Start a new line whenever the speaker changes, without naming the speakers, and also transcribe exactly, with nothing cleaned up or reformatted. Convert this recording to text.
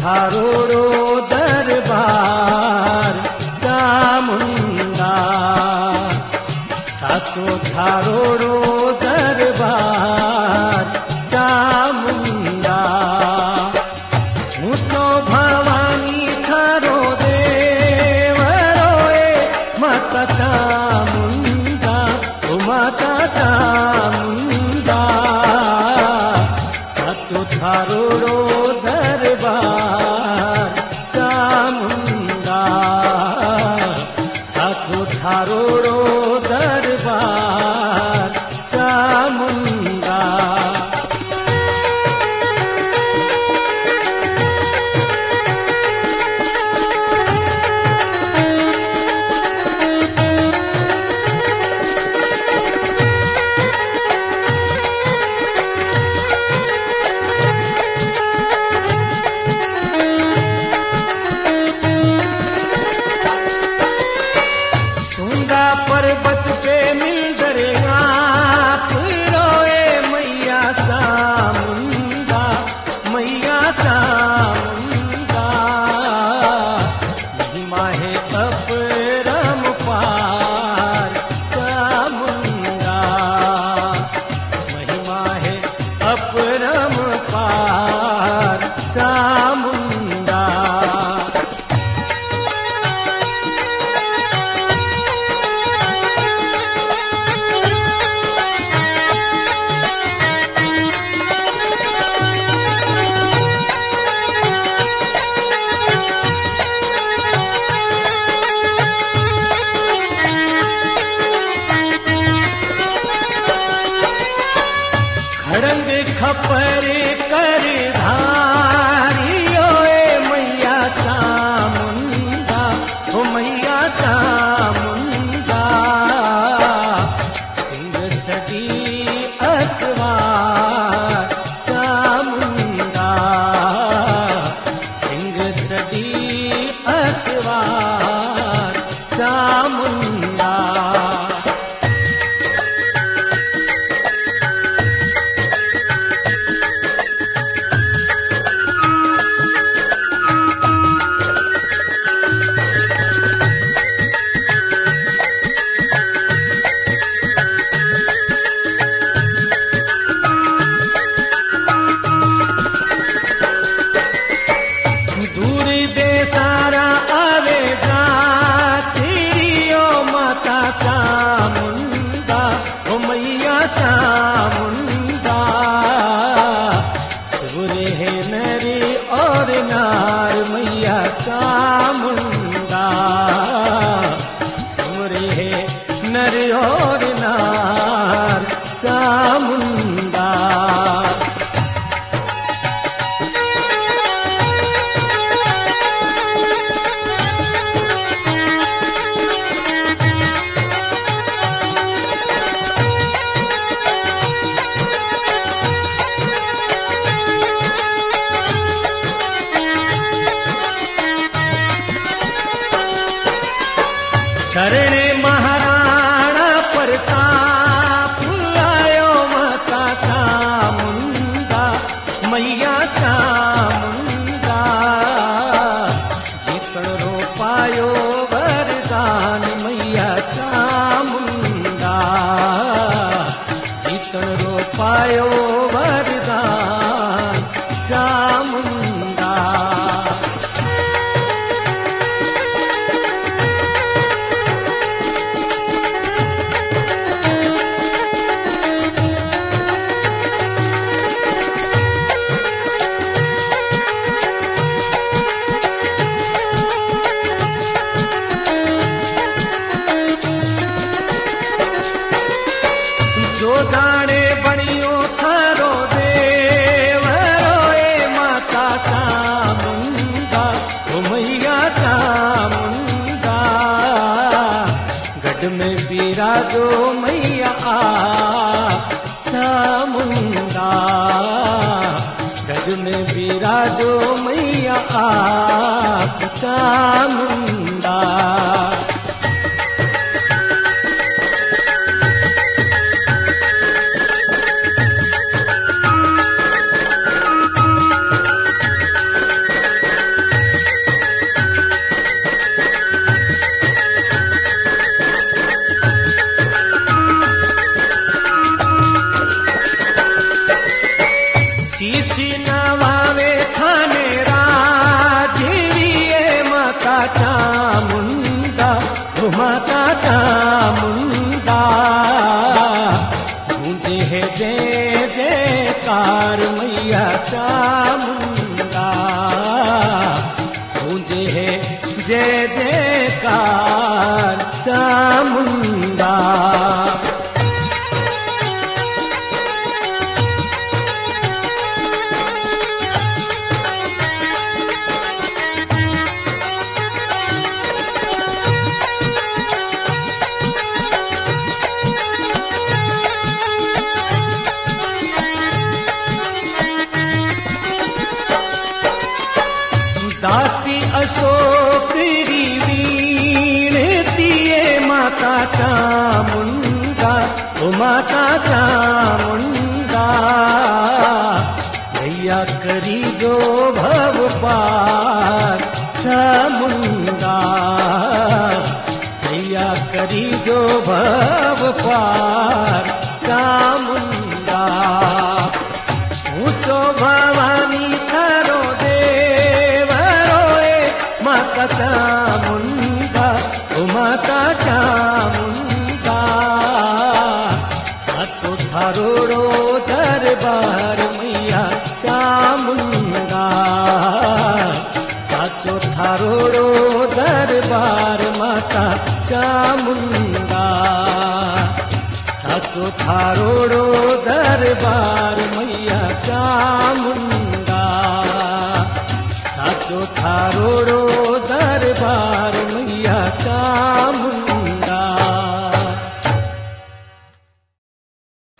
थारोड़ो दरबार चामुंडा, साचो थारोड़ो दरबार चामुंडा। ऊंचो भवानी थारो देवरोए माता चामुंडा, ओ माता चामुंडा, साचो थारोड़ो दरबार चामुंडा, साचो थारोड़ो दरबार चामुंडा। पर्वत पे मिल दरिया रोए मैया चामुंडा, मैया चामुंडा, महिमा है अपरंपार चामुंडा, महिमा है अपरंपार चामुंडा। खड़ंग खपरे कर धारियो मैया चामुंडा, ओ मैया चामुंडा, सिंह चढ़ी असवार चामुंडा, सिंह चढ़ी असवार चामुंडा। दूरी दे सारा आवे जातिरियो माता चामुंडा, ओ मैया चामुंडा, सुरे है नरी और नार मैया चामुंडा, सुरे है नरी और नार चामुंडा। शरणे महाराणा प्रताप आयो माता चामुंडा, मैया चामुंडा, जीतण रो पायो वरदान मैया चामुंडा, जीतण रो पायो वरदान चामुंडा। जो दाणे बणियो थारो देवरोए माता चामुंडा, ओ मैया चामुंडा, गढ़ में बिराजो मैया आ चामुंडा, गढ़ में बिराजो मैया आ चामुंडा। चामुंडा। दासी अशोक वीणतिये माता चामुंडा, ओ माता चामुंडा। भैया करी जो भव पार चामुंडा, भैया करी जो भव पार चामुंडा। ऊंचो भवानी थारो माता चामुंडा, ओ माता चामुंडा। सासो थारोड़ो दरबार मैया चामुंडा, सासो थारोड़ो दरबार माता चामुंडा, सासो थारोड़ो दरबार मैया चामुंडा, साचो थारोड़ो दरबार मैया चा